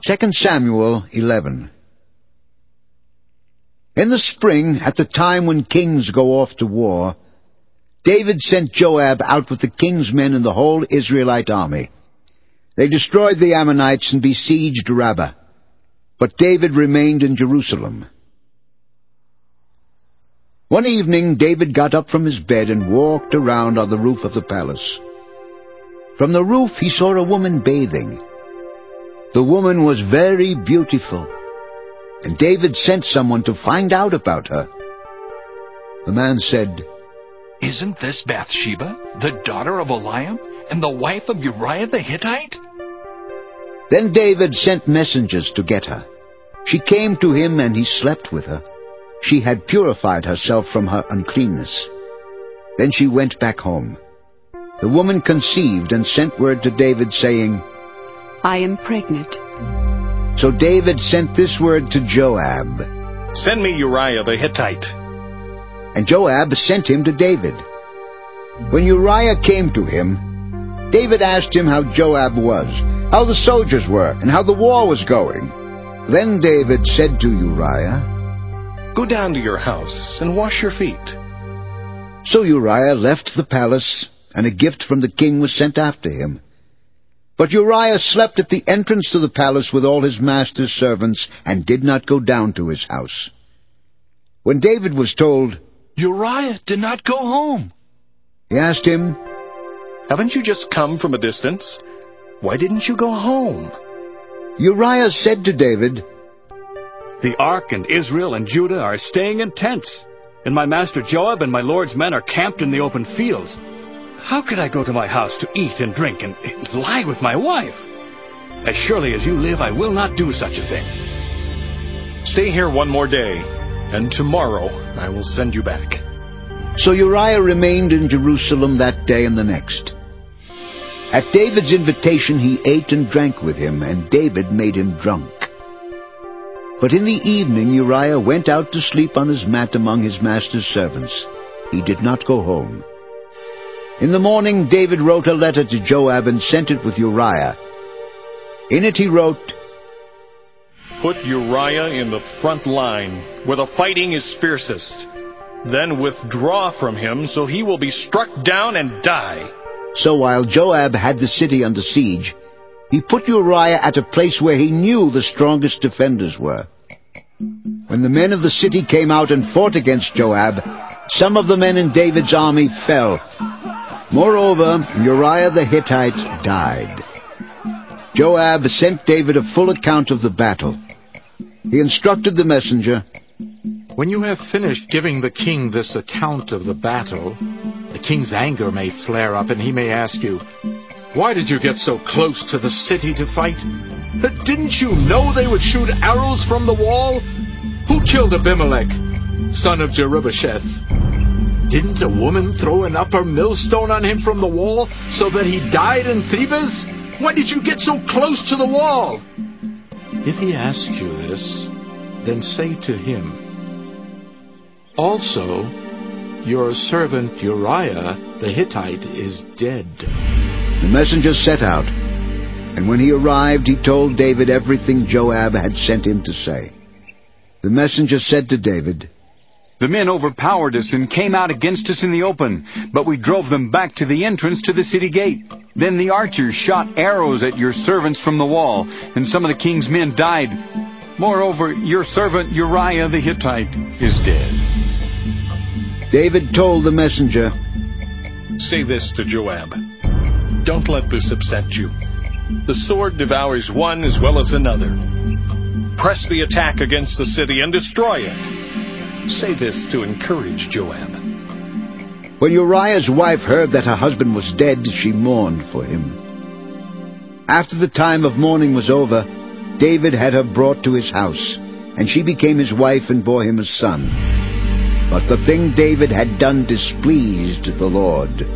2 Samuel 11. In the spring, at the time when kings go off to war, David sent Joab out with the king's men and the whole Israelite army. They destroyed the Ammonites and besieged Rabbah, but David remained in Jerusalem. One evening David got up from his bed and walked around on the roof of the palace. From the roof he saw a woman bathing. The woman was very beautiful, and David sent someone to find out about her. The man said, "Isn't this Bathsheba, the daughter of Eliam, and the wife of Uriah the Hittite?" Then David sent messengers to get her. She came to him, and he slept with her. She had purified herself from her uncleanness. Then she went back home. The woman conceived and sent word to David, saying, "I am pregnant." So David sent this word to Joab, "Send me Uriah the Hittite." And Joab sent him to David. When Uriah came to him, David asked him how Joab was, how the soldiers were, and how the war was going. Then David said to Uriah, "Go down to your house and wash your feet." So Uriah left the palace, and a gift from the king was sent after him. But Uriah slept at the entrance to the palace with all his master's servants, and did not go down to his house. When David was told, "Uriah did not go home," he asked him, "Haven't you just come from a distance? Why didn't you go home?" Uriah said to David, "The ark and Israel and Judah are staying in tents, and my master Joab and my lord's men are camped in the open fields. How could I go to my house to eat and drink and lie with my wife? As surely as you live, I will not do such a thing." "Stay here one more day, and tomorrow I will send you back." So Uriah remained in Jerusalem that day and the next. At David's invitation he ate and drank with him, and David made him drunk. But in the evening Uriah went out to sleep on his mat among his master's servants. He did not go home. In the morning David wrote a letter to Joab and sent it with Uriah. In it he wrote, "Put Uriah in the front line, where the fighting is fiercest. Then withdraw from him, so he will be struck down and die." So while Joab had the city under siege, he put Uriah at a place where he knew the strongest defenders were. When the men of the city came out and fought against Joab, some of the men in David's army fell. Moreover, Uriah the Hittite died. Joab sent David a full account of the battle. He instructed the messenger, "When you have finished giving the king this account of the battle, the king's anger may flare up, and he may ask you, 'Why did you get so close to the city to fight? Didn't you know they would shoot arrows from the wall? Who killed Abimelech, son of Jerubbesheth? Didn't a woman throw an upper millstone on him from the wall so that he died in Thebez? Why did you get so close to the wall?' If he asks you this, then say to him, 'Also, your servant Uriah the Hittite is dead.'" The messenger set out, and when he arrived he told David everything Joab had sent him to say. The messenger said to David, "The men overpowered us and came out against us in the open, but we drove them back to the entrance to the city gate. Then the archers shot arrows at your servants from the wall, and some of the king's men died. Moreover, your servant Uriah the Hittite is dead." David told the messenger, "Say this to Joab. Don't let this upset you. The sword devours one as well as another. Press the attack against the city and destroy it." Say this to encourage Joab. When Uriah's wife heard that her husband was dead, she mourned for him. After the time of mourning was over, David had her brought to his house, and she became his wife and bore him a son. But the thing David had done displeased the Lord.